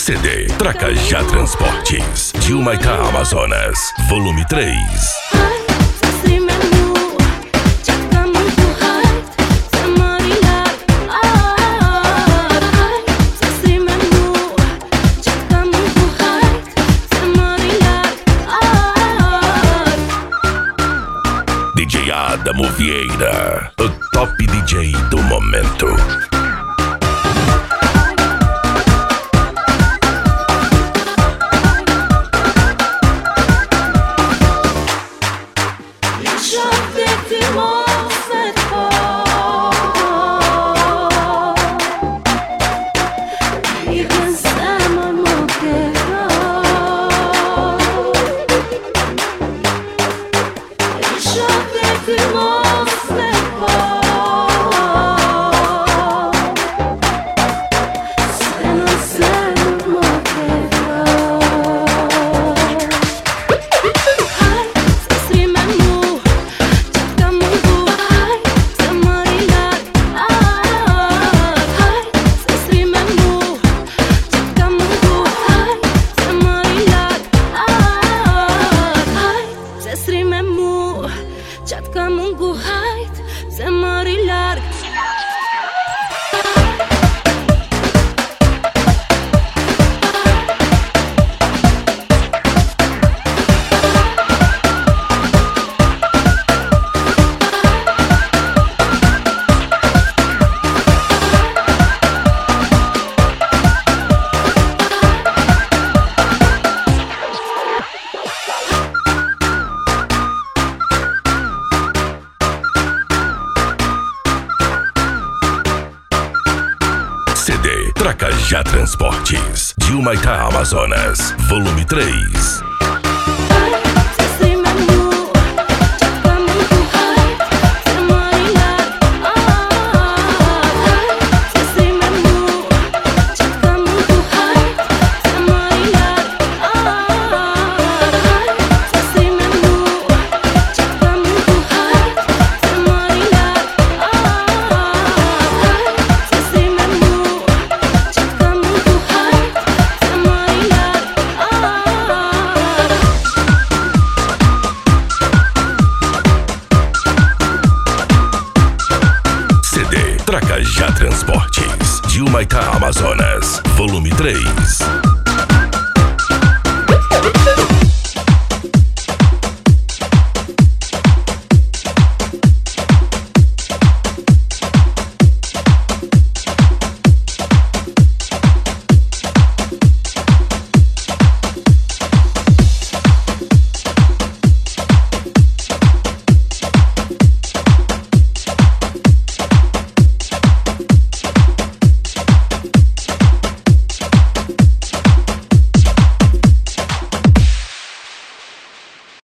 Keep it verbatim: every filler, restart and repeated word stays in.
C D Tracajá Transportes, de Humaitá, Amazonas, volume três. D J Adamo Vieira, o top D J do momento. Qatë ka mungu hajt, se mari larg. C D Tracajá Transportes, de Humaitá, Amazonas, volume três. Tracajá Transportes, de Humaitá, Amazonas, volume três.